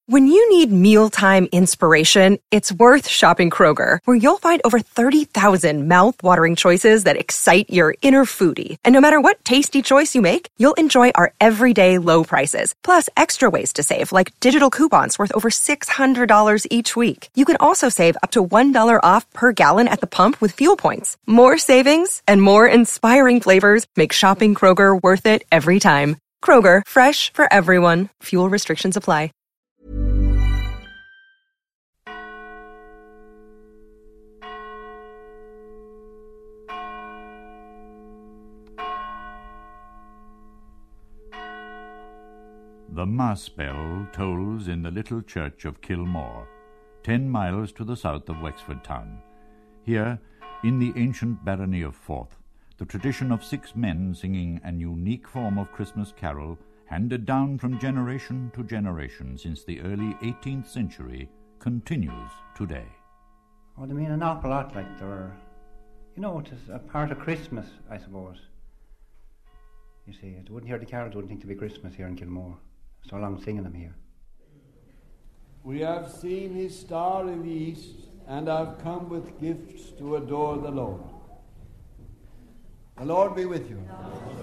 When you need mealtime inspiration, it's worth shopping Kroger, where you'll find over 30,000 mouth-watering choices that excite your inner foodie. And no matter what tasty choice you make, you'll enjoy our everyday low prices, plus extra ways to save, like digital coupons worth over $600 each week. You can also save up to $1 off per gallon at the pump with fuel points. More savings and more inspiring flavors make shopping Kroger worth it every time. Kroger, fresh for everyone. Fuel restrictions apply. The Mass bell tolls in the little church of Kilmore, 10 miles to the south of Wexford town. Here, in the ancient barony of Forth, the tradition of 6 men singing an unique form of Christmas carol, handed down from generation to generation since the early 18th century, continues today. Oh, they mean an awful lot, like they're, it is a part of Christmas, I suppose. You see, I wouldn't hear the carols, wouldn't think to be Christmas here in Kilmore. So long singing them here. We have seen his star in the east, and have come with gifts to adore the Lord. The Lord be with you.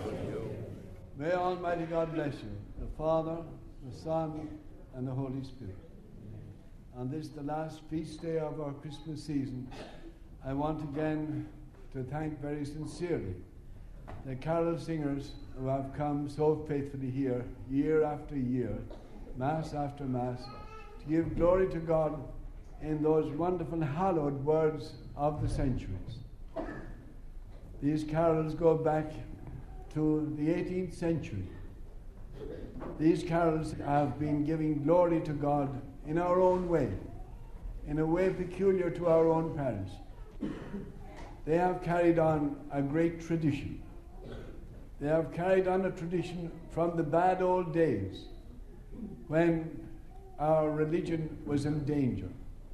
May Almighty God bless you, the Father, the Son, and the Holy Spirit. On this, the last feast day of our Christmas season, I want again to thank very sincerely the carol singers who have come so faithfully here, year after year, Mass after Mass, to give glory to God in those wonderful hallowed words of the centuries. These carols go back to the 18th century. These carols have been giving glory to God in our own way, in a way peculiar to our own parish. They have carried on a great tradition. They have carried on a tradition from the bad old days when our religion was in danger,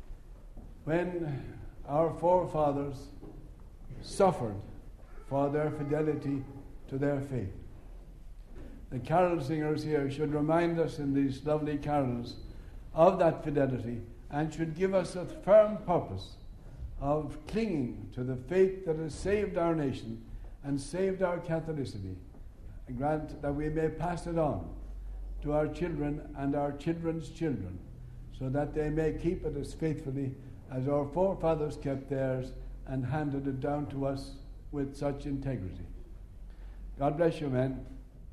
when our forefathers suffered for their fidelity to their faith. The carol singers here should remind us in these lovely carols of that fidelity and should give us a firm purpose of clinging to the faith that has saved our nation and saved our Catholicity, and grant that we may pass it on to our children and our children's children, so that they may keep it as faithfully as our forefathers kept theirs and handed it down to us with such integrity. God bless you, men.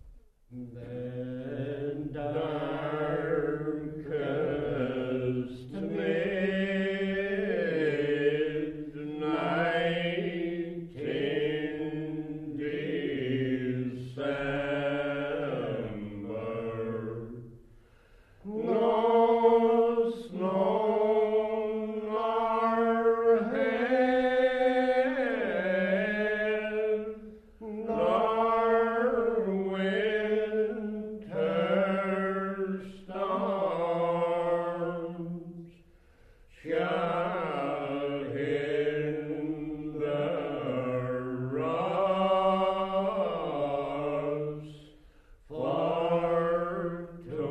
Then darkest midnight in December, no snow nor hail, nor winter storms shall hinder us for to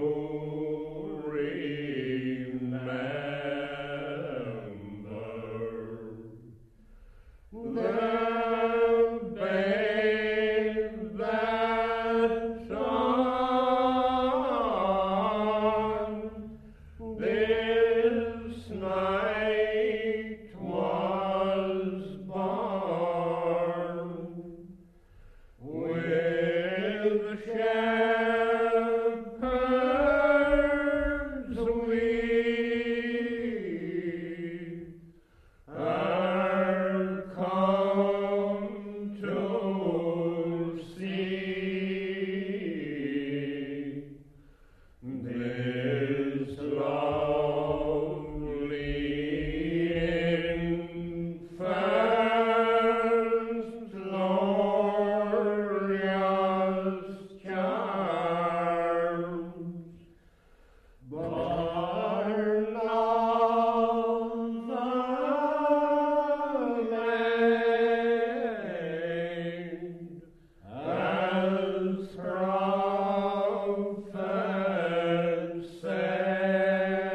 remember the babe that's on this night was born, with shepherds we are come to see this lovely infant's glorious charms, born of the maid, as prophets said.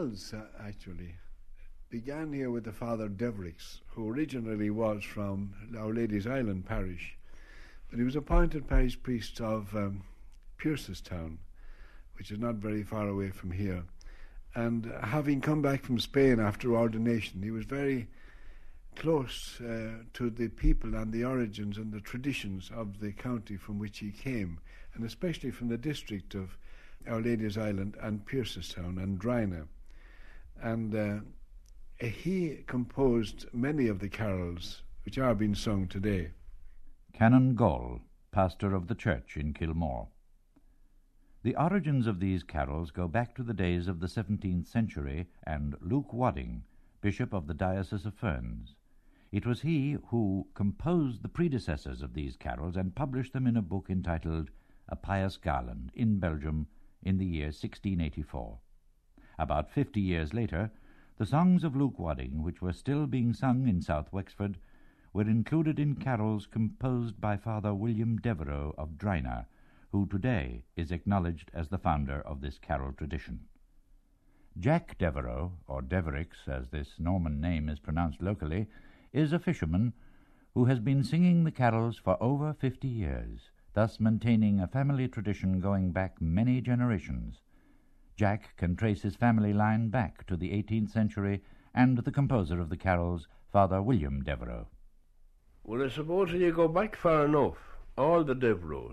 carols actually began here with the Father Devericks, who originally was from Our Lady's Island parish, but he was appointed parish priest of Piercestown, which is not very far away from here. And having come back from Spain after ordination, he was very close to the people and the origins and the traditions of the county from which he came, and especially from the district of Our Lady's Island and Piercestown and Drina. And he composed many of the carols which are being sung today. Canon Gall, pastor of the church in Kilmore. The origins of these carols go back to the days of the 17th century and Luke Wadding, bishop of the Diocese of Ferns. It was he who composed the predecessors of these carols and published them in a book entitled A Pious Garland in Belgium in the year 1684. About 50 years later, the songs of Luke Wadding, which were still being sung in South Wexford, were included in carols composed by Father William Devereux of Drina, who today is acknowledged as the founder of this carol tradition. Jack Devereux, or Devericks as this Norman name is pronounced locally, is a fisherman who has been singing the carols for over 50 years, thus maintaining a family tradition going back many generations. Jack can trace his family line back to the 18th century and the composer of the carols, Father William Devereux. Well, I suppose when you go back far enough, all the Devereux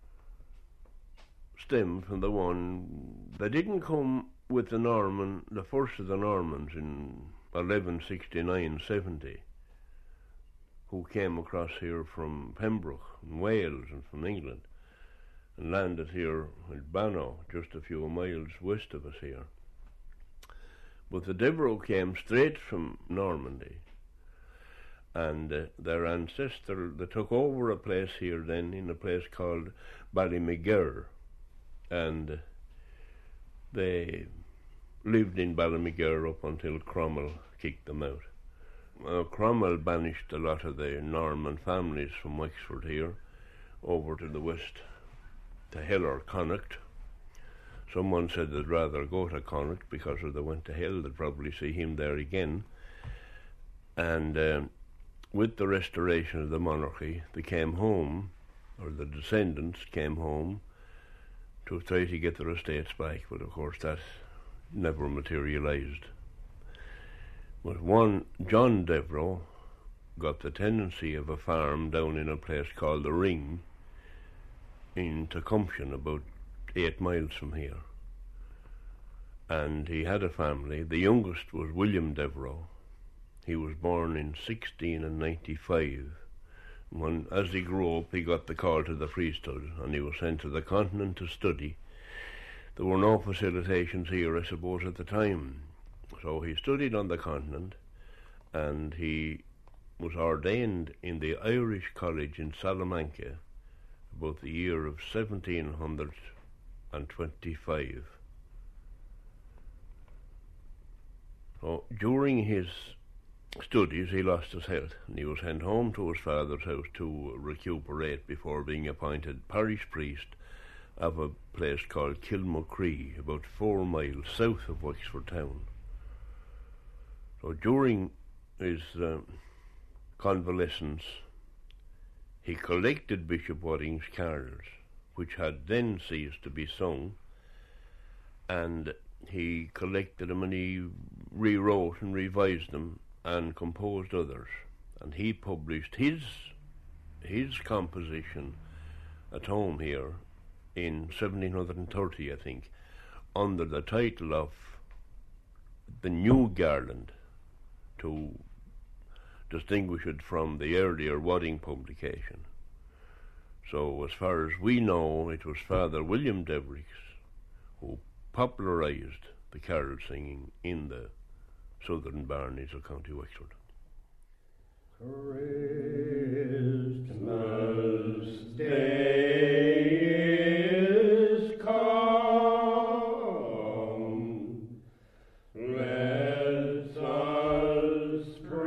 stem from the one. They didn't come with the first of the Normans in 1169-70, who came across here from Pembroke and Wales and from England, and landed here at Bannow, just a few miles west of us here. But the Devereux came straight from Normandy, and their ancestor, they took over a place here then, in a place called Ballymegir, and they lived in Ballymegir up until Cromwell kicked them out. Cromwell banished a lot of the Norman families from Wexford here over to the west, to Hell or Connacht. Someone said they'd rather go to Connacht because if they went to Hell they'd probably see him there again. And with the restoration of the monarchy, they came home, or the descendants came home, to try to get their estates back, but of course that never materialised. But one, John Devereux, got the tenancy of a farm down in a place called the Ring in Tecumseh, about 8 miles from here. And he had a family. The youngest was William Devereux. He was born in 1695. As he grew up, he got the call to the priesthood, and he was sent to the continent to study. There were no facilitations here, I suppose, at the time. So he studied on the continent, and he was ordained in the Irish College in Salamanca about the year of 1725. So during his studies he lost his health, and he was sent home to his father's house to recuperate before being appointed parish priest of a place called Kilmacree, about 4 miles south of Wexford town. So during his convalescence, he collected Bishop Wadding's carols, which had then ceased to be sung, and he collected them and he rewrote and revised them and composed others. And he published his composition at home here in 1730, I think, under the title of The New Garland, to distinguish it from the earlier Wadding publication. So as far as we know, it was Father William Devericks who popularised the carol singing in the southern baronies of County Wexford. Christmas Day is come. Let us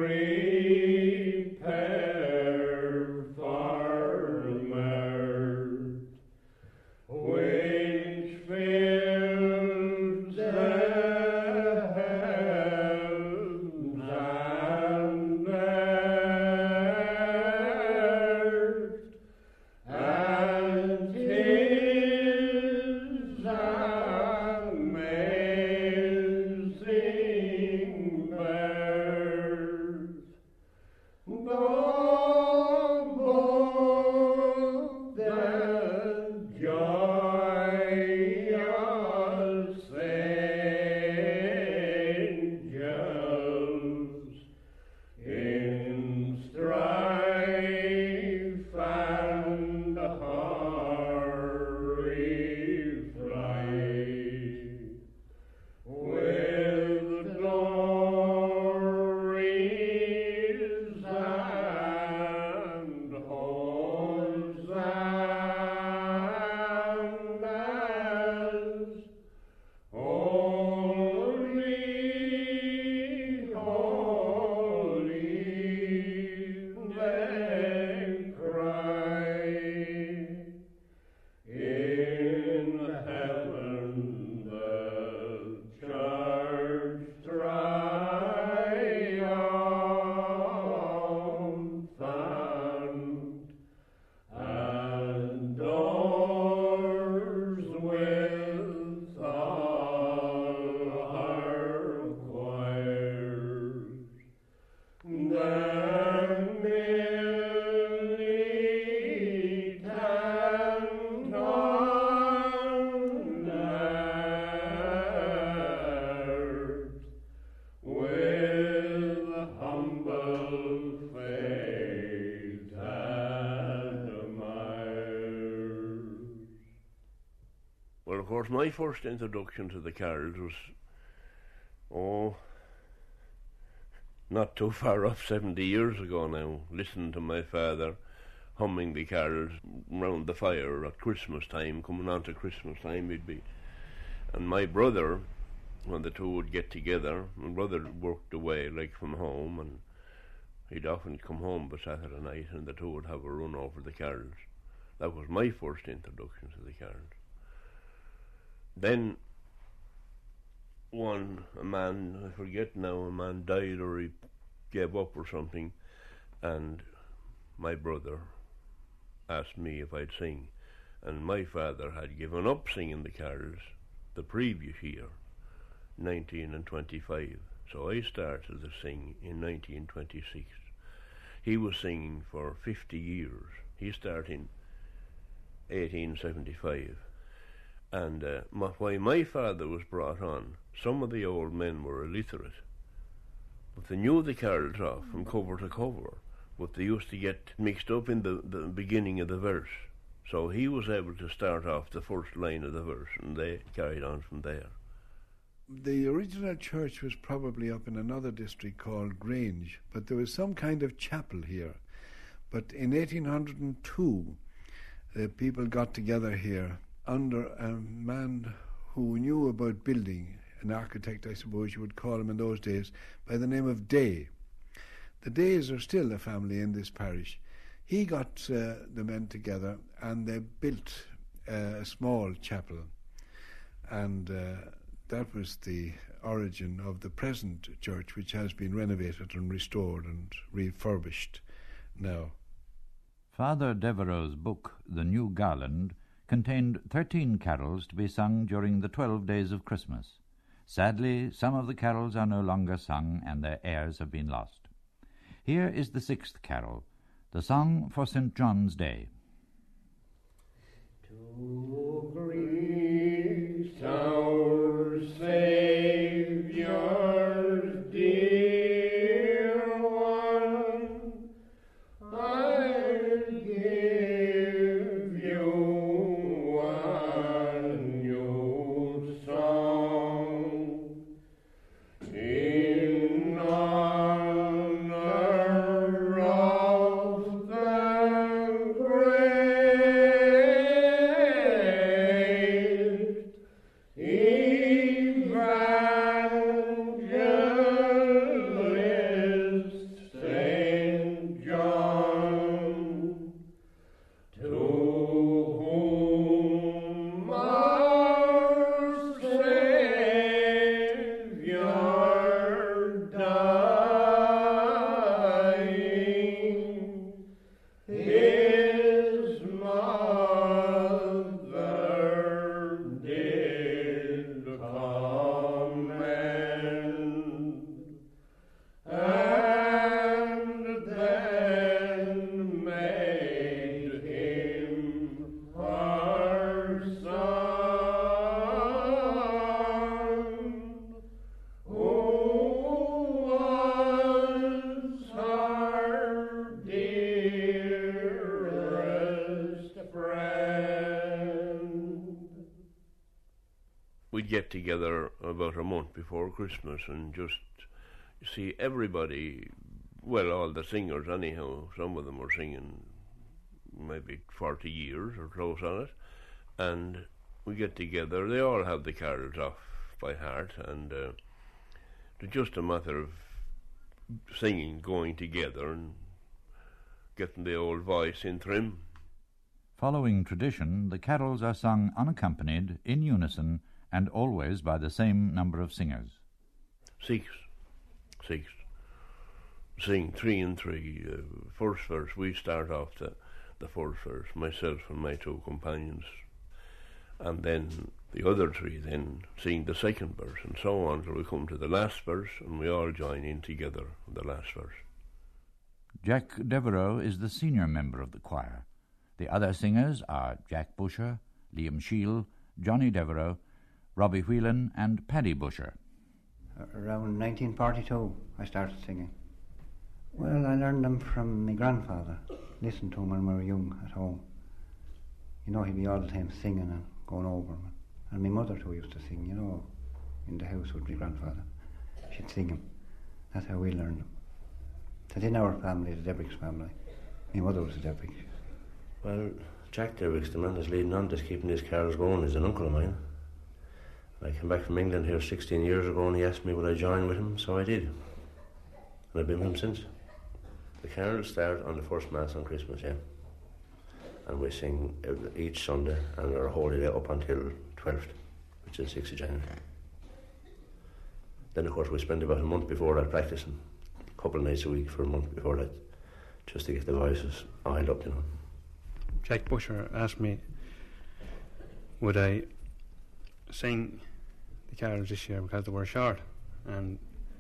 prepare for mirth, which fills the course, my first introduction to the carols was, not too far off, 70 years ago now, listening to my father humming the carols round the fire at Christmas time, coming on to Christmas time he'd be. And my brother, when the two would get together, my brother worked away, like from home, and he'd often come home by Saturday night, and the two would have a run over the carols. That was my first introduction to the carols. Then a man, I forget now, a man died or he gave up or something, and my brother asked me if I'd sing, and my father had given up singing the carols the previous year, 1925. So I started to sing in 1926. He was singing for 50 years. He started in 1875. And why my father was brought on, some of the old men were illiterate, but they knew the carols off from cover to cover, but they used to get mixed up in the beginning of the verse. So he was able to start off the first line of the verse, and they carried on from there. The original church was probably up in another district called Grange, but there was some kind of chapel here. But in 1802, people got together here under a man who knew about building, an architect, I suppose you would call him in those days, by the name of Day. The Days are still a family in this parish. He got the men together and they built a small chapel, and that was the origin of the present church, which has been renovated and restored and refurbished now. Father Devereux's book, The New Garland, contained 13 carols to be sung during the 12 days of Christmas. Sadly, some of the carols are no longer sung and their airs have been lost. Here is the 6th carol, the song for St. John's Day. To greet our Saviour's dear one, I'll give you one new song in honor of the great evangelist Saint John, to whom our Saviour dying his mother did commend, and then made him her son, who was her dearest friend. We'd get together about a month before Christmas and just see everybody, well, all the singers anyhow, some of them were singing maybe 40 years or close on it, and we get together, they all have the carols off by heart, and it's just a matter of singing, going together and getting the old voice in trim. Following tradition, the carols are sung unaccompanied, in unison, and always by the same number of singers. Six. Sing 3 and 3. First verse, we start off the first verse, myself and my two companions, and then the other 3 then sing the second verse, and so on till we come to the last verse, and we all join in together in the last verse. Jack Devereux is the senior member of the choir. The other singers are Jack Busher, Liam Shield, Johnny Devereux, Robbie Whelan, and Paddy Busher. Around 1942, I started singing. Well, I learned them from my grandfather. Listened to him when we were young at home. You know, he'd be all the time singing and going over them. And my mother too used to sing, you know, in the house with my grandfather. She'd sing them. That's how we learned them. But in our family, the Debricks family, my mother was a Debrick. Well, Jack Debricks, the man that's leading on this, keeping these carols going, is an uncle of mine. I came back from England here 16 years ago and he asked me would I join with him, so I did. And I've been with him since. The carols start on the first Mass on Christmas, yeah. And we sing each Sunday and our holy day up until 12th, which is 6th of January. Then, of course, we spend about a month before that practicing, a couple of nights a week for a month before that, just to get the voices oiled up, you know. Jack Busher asked me would I sing the carols this year because they were short, and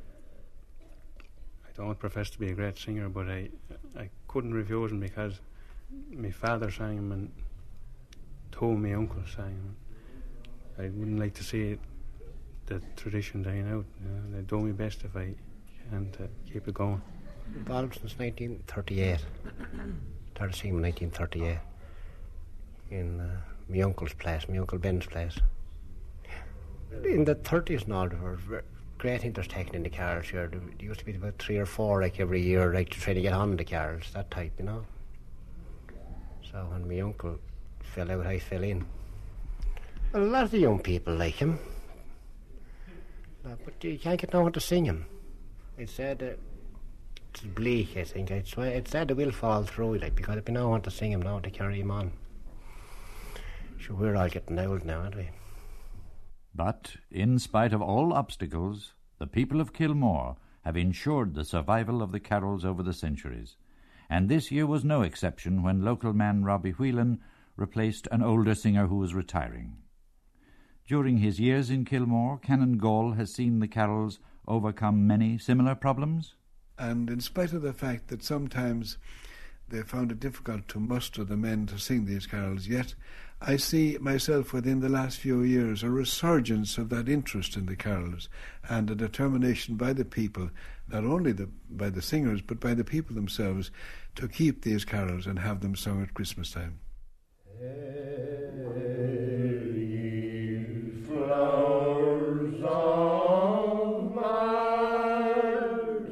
I don't profess to be a great singer, but I couldn't refuse them because my father sang them and two of my uncles sang them. I wouldn't like to see the tradition dying out. You know, I'd do my best if I can to keep it going. Involved since 1938. Started singing in 1938 in my uncle's place, my Uncle Ben's place. In the 30s and all, there were great interest taken in the carols here. There used to be about 3 or 4 like every year, like to try to get on the carols, that type, you know. So when my uncle fell out, I fell in. Well, a lot of the young people like him, but you can't get no one to sing him. It said it's bleak, I think. It said it will fall through, like, because there'll be no one to sing him now to carry him on. Sure, we're all getting old now, aren't we? But, in spite of all obstacles, the people of Kilmore have ensured the survival of the carols over the centuries, and this year was no exception when local man Robbie Whelan replaced an older singer who was retiring. During his years in Kilmore, Canon Gall has seen the carols overcome many similar problems. And in spite of the fact that sometimes they found it difficult to muster the men to sing these carols, yet I see myself within the last few years a resurgence of that interest in the carols and a determination by the people, not only by the singers, but by the people themselves, to keep these carols and have them sung at Christmas time. Flowers of martyrs,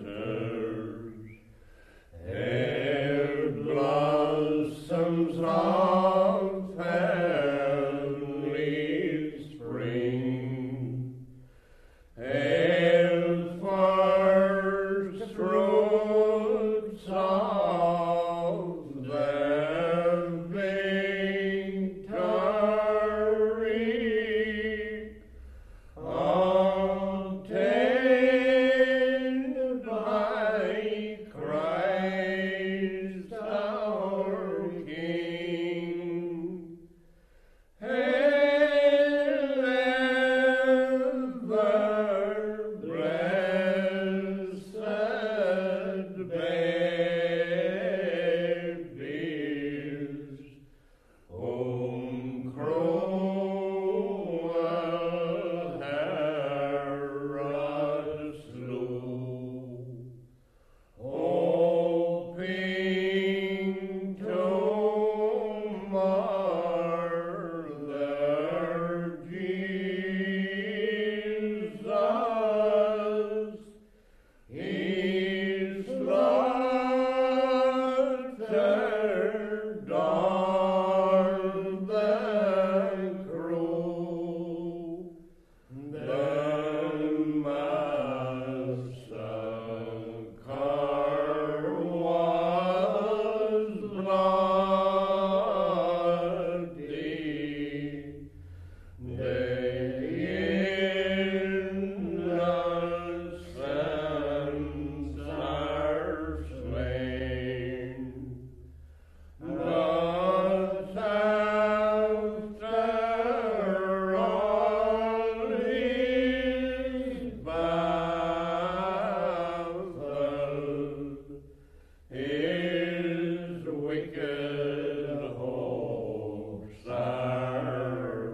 blossoms of heavenly spring, first fruits of their victory, obtained by Christ our King. Hail ever blessed babies, whom cruel Herod slew, hoping to mar their Jesus. He slaughtered on the cross. The massacre was bloody. The innocents are slain. But after all is baffled, his wicked hopes are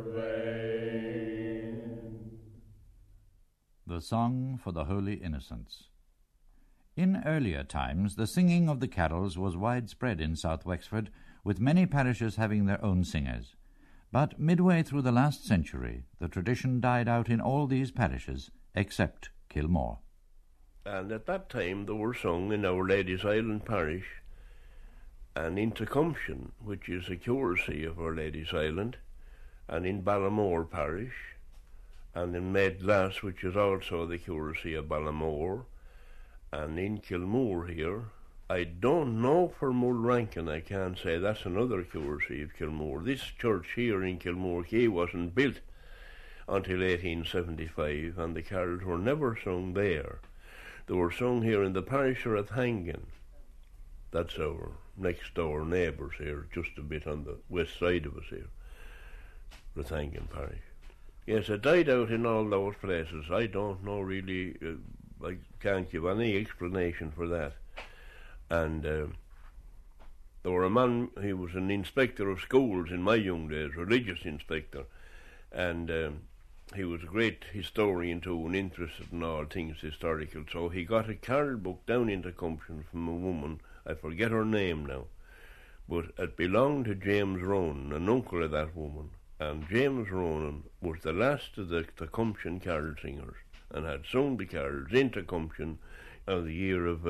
vain. The Song for the Holy Innocents. In earlier times, the singing of the carols was widespread in South Wexford, with many parishes having their own singers. But midway through the last century, the tradition died out in all these parishes except Kilmore. And at that time they were sung in Our Lady's Island parish and in Tecumseh, which is a curacy of Our Lady's Island, and in Ballamore parish, and in Medglass, which is also the curacy of Ballamore, and in Kilmore here. I don't know for Mulrankin, I can't say, that's another curacy of Kilmore. This church here in Kilmore Quay wasn't built until 1875, and the carols were never sung there. They were sung here in the parish of Rathangan. That's our next door neighbours here, just a bit on the west side of us here, Rathangan parish. Yes, it died out in all those places. I don't know really, I can't give any explanation for that. And there were a man, he was an inspector of schools in my young days, religious inspector, and he was a great historian too and interested in all things historical, so he got a carol book down in Tecumseh from a woman, I forget her name now, but it belonged to James Ronan, an uncle of that woman, and James Ronan was the last of the Tecumseh carol singers and had sung the carols in Tecumseh of the year of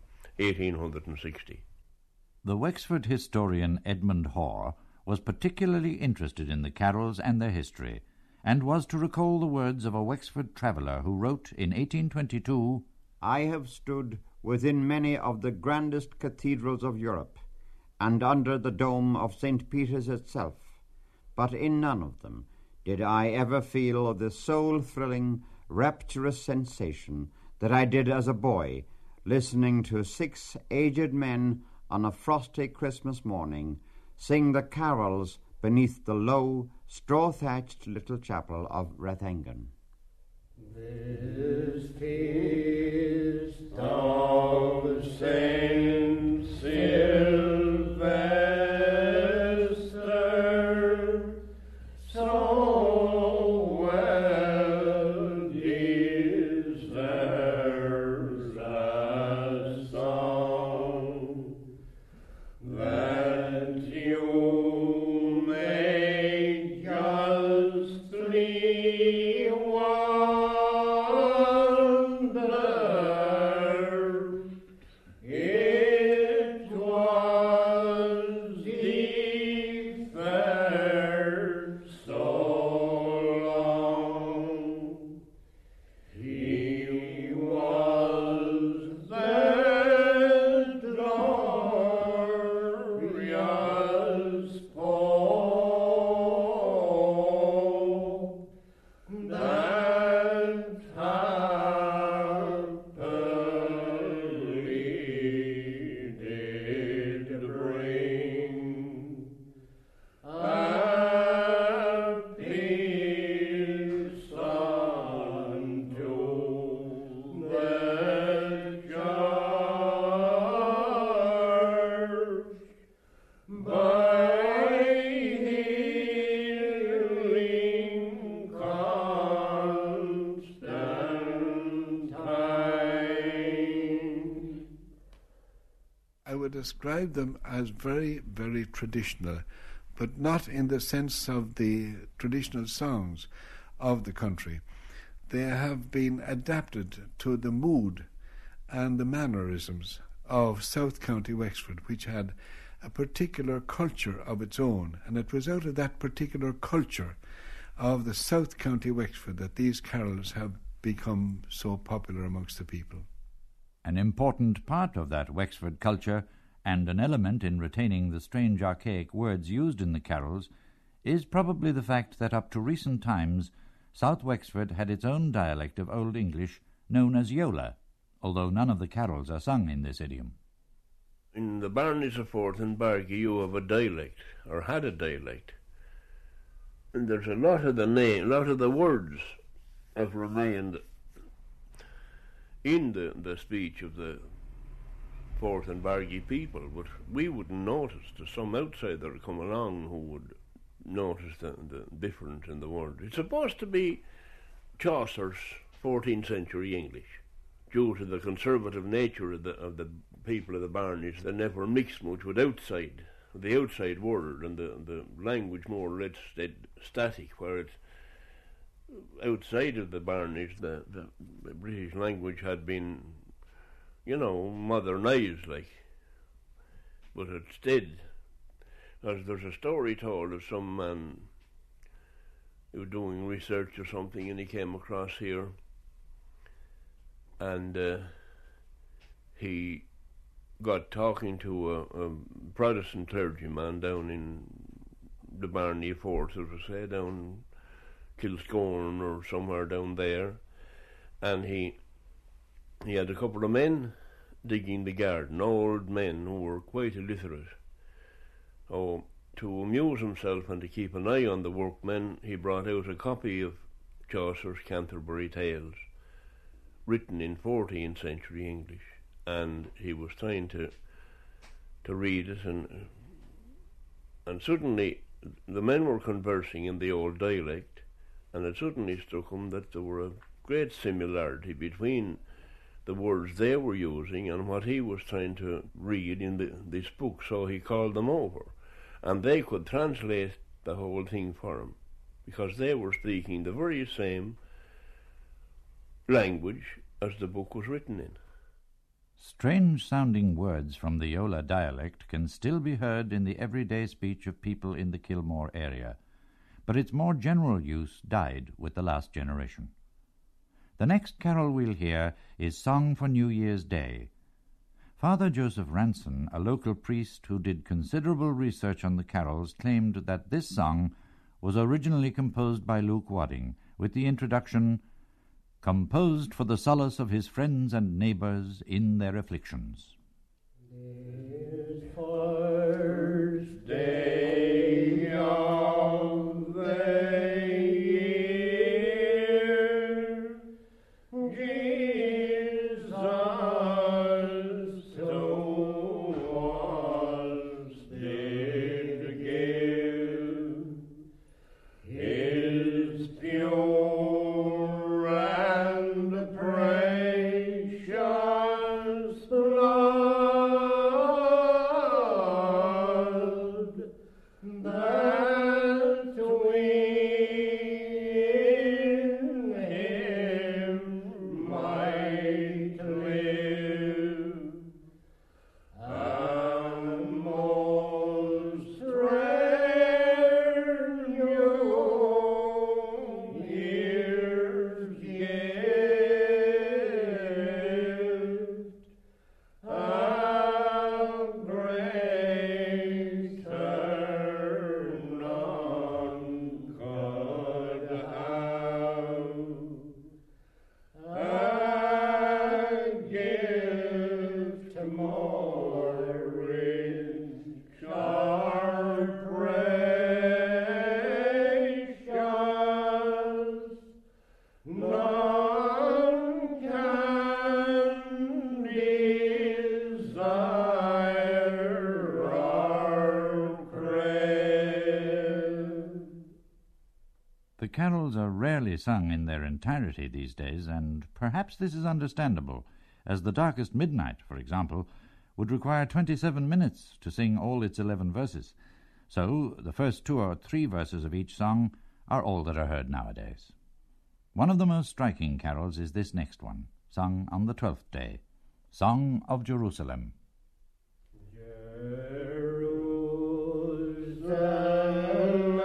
1860. The Wexford historian Edmund Hoare was particularly interested in the carols and their history, and was to recall the words of a Wexford traveller who wrote in 1822, "I have stood within many of the grandest cathedrals of Europe, and under the dome of St. Peter's itself, but in none of them did I ever feel the soul-thrilling, rapturous sensation that I did as a boy, listening to 6 aged men on a frosty Christmas morning sing the carols beneath the low, straw-thatched little chapel of Rathangan." This feast of Saint Sylvester, so well deserves a song, that you may justly wonder. It was deferred so long. He was the glorious Pope that happily did bring a peace unto the church by healing Constantine. I would describe them as very, very traditional, but not in the sense of the traditional songs of the country. They have been adapted to the mood and the mannerisms of South County Wexford, which had a particular culture of its own, and it was out of that particular culture of the South County Wexford that these carols have become so popular amongst the people. An important part of that Wexford culture, and an element in retaining the strange archaic words used in the carols, is probably the fact that up to recent times South Wexford had its own dialect of Old English known as Yola, although none of the carols are sung in this idiom. In the baronies of Forth and Bargy you have a dialect, or had a dialect, and there's a lot of the words have remained in the speech of the Forth and Bargy people, but we wouldn't notice. There's some outsider come along who would notice the difference in the words. It's supposed to be Chaucer's 14th century English, due to the conservative nature of the people of the baronies. They never mixed much with outside the outside world, and the language more or less stayed static, where it's outside of the Barnish, the British language had been, modernised, like, but it stayed. As there's a story told of some man who was doing research or something, and he came across here, and he got talking to a Protestant clergyman down in the Barney Fort, as I say, down Kilscorn or somewhere down there, and he had a couple of men digging the garden, old men who were quite illiterate. So, to amuse himself and to keep an eye on the workmen, he brought out a copy of Chaucer's Canterbury Tales, written in 14th century English, and he was trying to read it, and suddenly the men were conversing in the old dialect, and it suddenly struck him that there were a great similarity between the words they were using and what he was trying to read in this book. So he called them over, and they could translate the whole thing for him, because they were speaking the very same language as the book was written in. Strange-sounding words from the Yola dialect can still be heard in the everyday speech of people in the Kilmore area, but its more general use died with the last generation. The next carol we'll hear is Song for New Year's Day. Father Joseph Ranson, a local priest who did considerable research on the carols, claimed that this song was originally composed by Luke Wadding, with the introduction, "Composed for the solace of his friends and neighbours in their afflictions." This first day of the year, Jesus to us did give his pure and precious blood, that we in him might live, and most rare new year's gift, a greater none could have, a gift more rich or precious, none can desire or crave. The carols are rarely sung in their entirety these days, and perhaps this is understandable, as The Darkest Midnight, for example, would require 27 minutes to sing all its 11 verses. So the first 2 or 3 verses of each song are all that are heard nowadays. One of the most striking carols is this next one, sung on the 12th day, Song of Jerusalem. Jerusalem,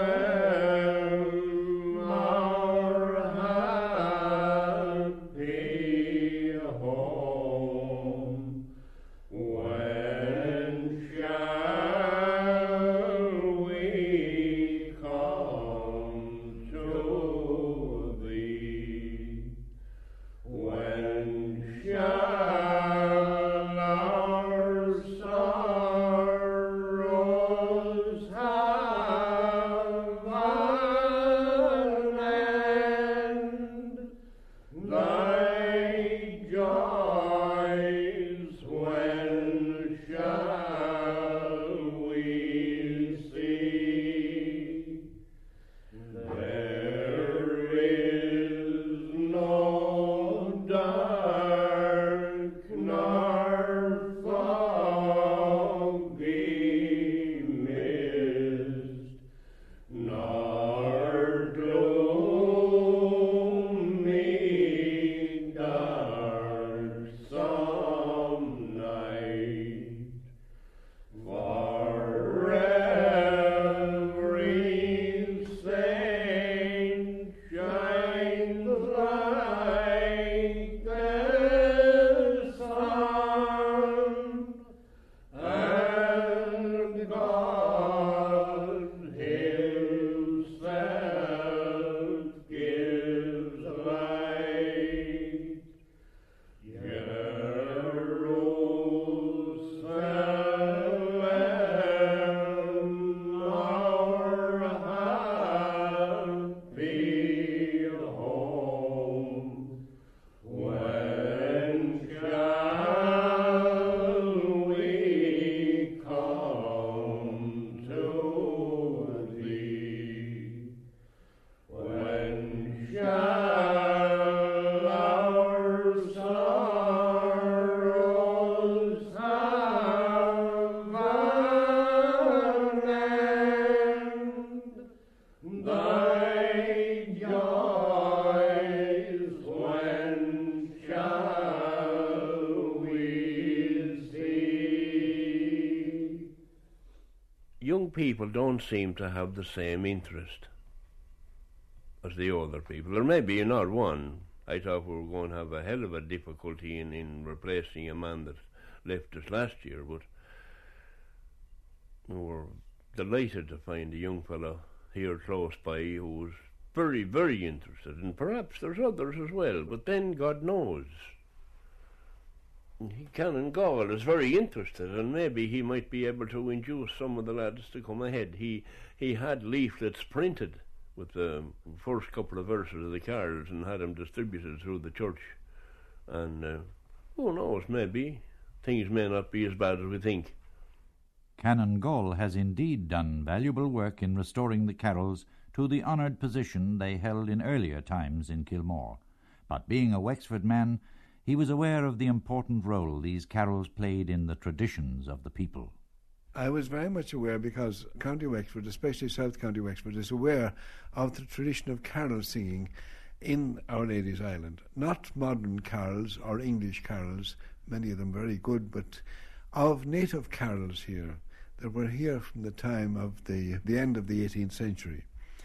our happy home, when shall we come to thee? When shall our people don't seem to have the same interest as the older people. There may be not one. I thought we were going to have a hell of a difficulty in replacing a man that left us last year, but we were delighted to find a young fellow here close by who was very, very interested, and perhaps there's others as well, but then God knows. Canon Gall is very interested, and maybe he might be able to induce some of the lads to come ahead. He had leaflets printed with the first couple of verses of the carols and had them distributed through the church. And who knows, maybe things may not be as bad as we think. Canon Gall has indeed done valuable work in restoring the carols to the honoured position they held in earlier times in Kilmore. But being a Wexford man, he was aware of the important role these carols played in the traditions of the people. I was very much aware because County Wexford, especially South County Wexford, is aware of the tradition of carol singing in Our Lady's Island. Not modern carols or English carols, many of them very good, but of native carols here that were here from the time of the end of the 18th century.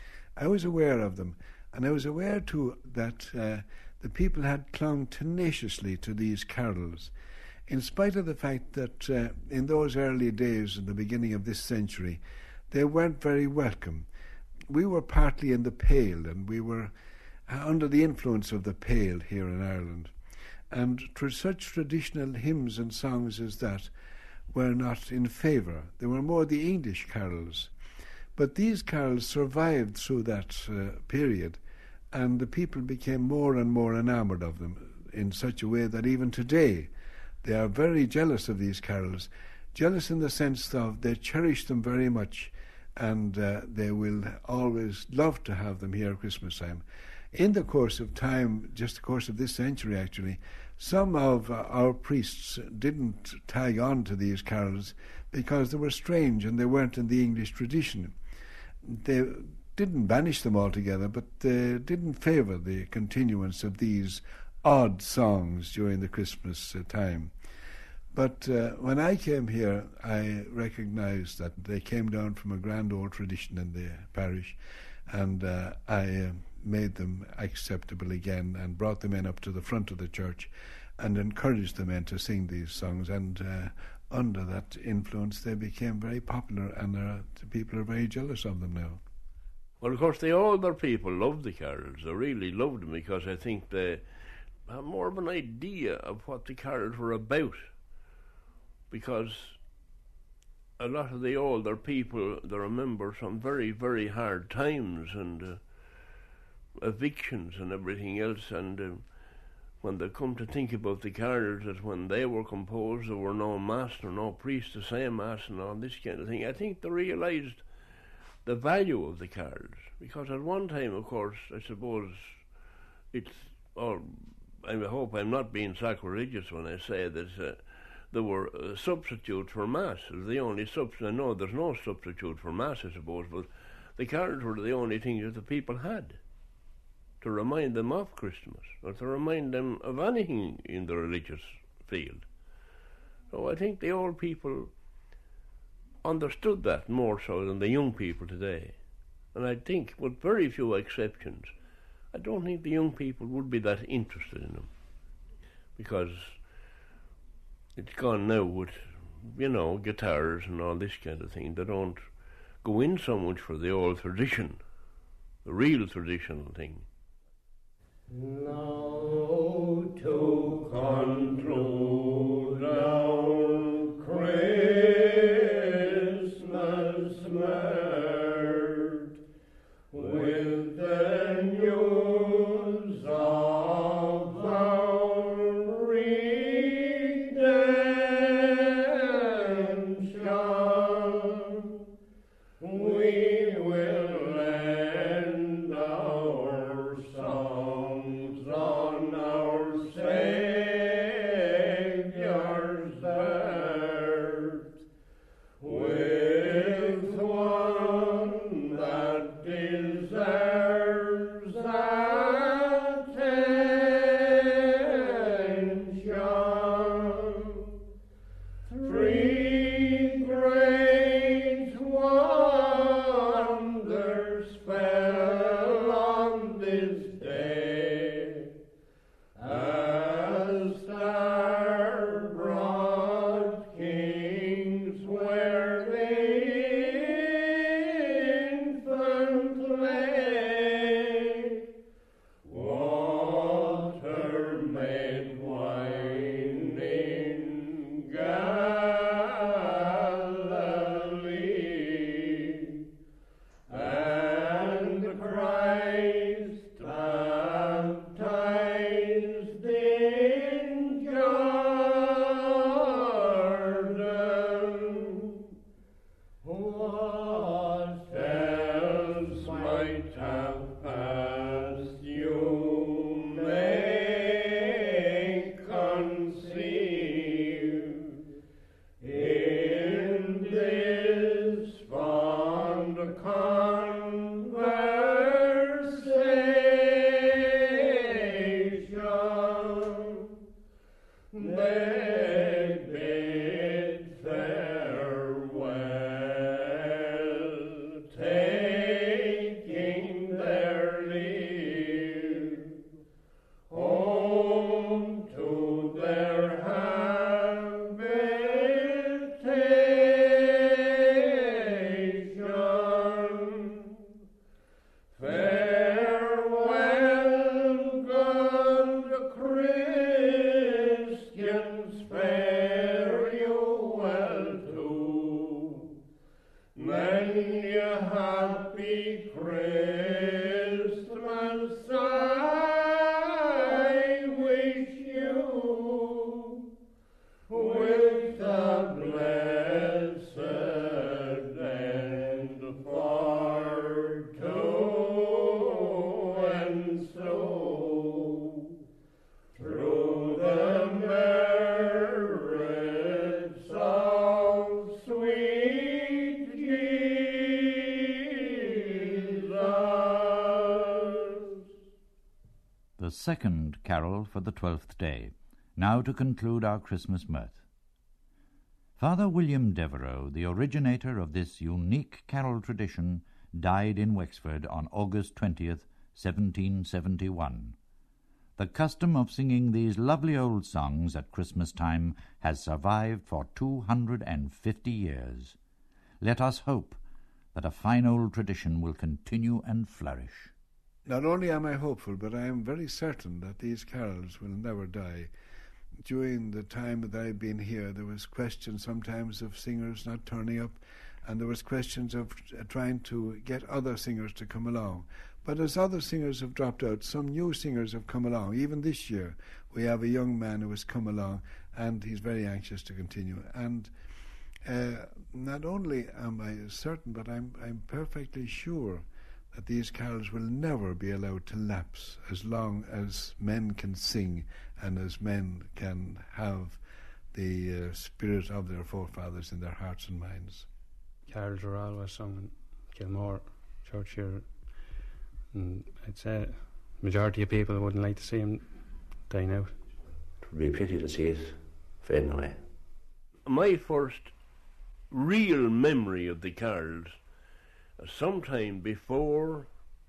I was aware of them, and I was aware too that the people had clung tenaciously to these carols, in spite of the fact that in those early days, in the beginning of this century, they weren't very welcome. We were partly in the Pale, and we were under the influence of the Pale here in Ireland. And such traditional hymns and songs as that were not in favour. They were more the English carols. But these carols survived through that period, and the people became more and more enamoured of them in such a way that even today they are very jealous of these carols, jealous in the sense of they cherish them very much, and they will always love to have them here at Christmas time. In the course of time, just the course of this century actually, some of our priests didn't tag on to these carols because they were strange and they weren't in the English tradition. They didn't banish them altogether, but they didn't favour the continuance of these odd songs during the Christmas time. But when I came here, I recognised that they came down from a grand old tradition in the parish, and I made them acceptable again and brought the men up to the front of the church and encouraged the men to sing these songs, and under that influence they became very popular, and the people are very jealous of them now. Well, of course, the older people loved the carols. They really loved them because I think they have more of an idea of what the carols were about, because a lot of the older people, they remember some very, very hard times and evictions and everything else, and when they come to think about the carols, that when they were composed there were no mass or no priest to say mass and all this kind of thing, I think they realised the value of the carols, because at one time, of course, I suppose it's, or I hope I'm not being sacrilegious when I say that there were a substitute for mass. It was the only substitute. I know there's no substitute for mass, I suppose, but the carols were the only thing that the people had to remind them of Christmas, or to remind them of anything in the religious field. So I think the old people understood that more so than the young people today. And I think, with very few exceptions, I don't think the young people would be that interested in them, because it's gone now with, guitars and all this kind of thing. They don't go in so much for the old tradition, the real traditional thing. Now to conclude our Christmas mirth with the news of our redemption, we will end our songs on our Saviour's birth with one that deserves attention. Three great ones The second carol for the 12th day, now to conclude our Christmas mirth. Father William Devereux, the originator of this unique carol tradition, died in Wexford on August 20th, 1771. The custom of singing these lovely old songs at Christmas time has survived for 250 years. Let us hope that a fine old tradition will continue and flourish. Not only am I hopeful, but I am very certain that these carols will never die. During the time that I've been here, there was questions sometimes of singers not turning up, and there was questions of trying to get other singers to come along. But as other singers have dropped out, some new singers have come along. Even this year, we have a young man who has come along, and he's very anxious to continue. And not only am I certain, but I'm perfectly sure that these carols will never be allowed to lapse as long as men can sing and as men can have the spirit of their forefathers in their hearts and minds. Carols are always sung in Kilmore Church here, and I'd say majority of people wouldn't like to see them dying out. It would be a pity to see it fading away. My first real memory of the carols, sometime before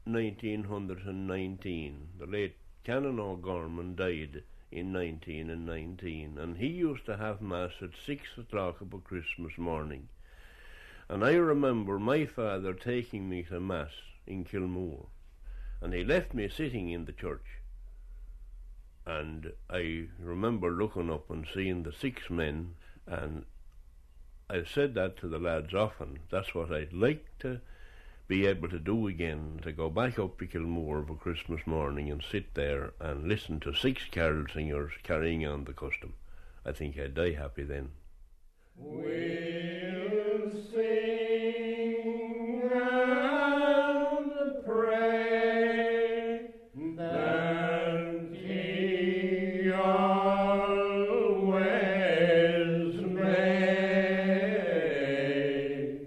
1919, the late Canon O'Gorman died in 1919, and he used to have Mass at 6 o'clock of a Christmas morning. And I remember my father taking me to Mass in Kilmore, and he left me sitting in the church. And I remember looking up and seeing the 6 men, and I said that to the lads often. That's what I'd like to be able to do again, to go back up to Kilmore of a Christmas morning and sit there and listen to 6 carol singers carrying on the custom. I think I'd die happy then. We'll sing and pray that He always may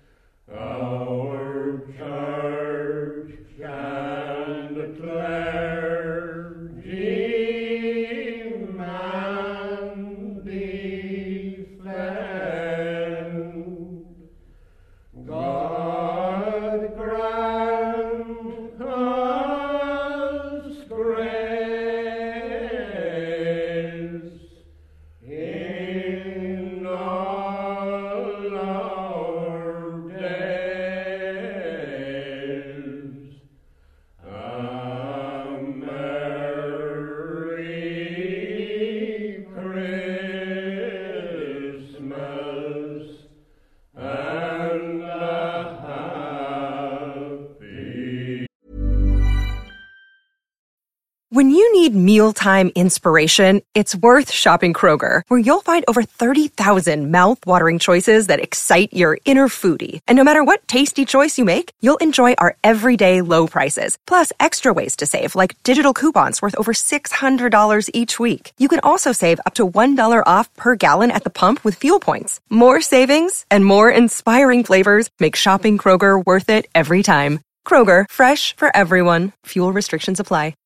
our church and clergy man defend When you need mealtime inspiration, it's worth shopping Kroger, where you'll find over 30,000 mouth-watering choices that excite your inner foodie. And no matter what tasty choice you make, you'll enjoy our everyday low prices, plus extra ways to save, like digital coupons worth over $600 each week. You can also save up to $1 off per gallon at the pump with fuel points. More savings and more inspiring flavors make shopping Kroger worth it every time. Kroger, fresh for everyone. Fuel restrictions apply.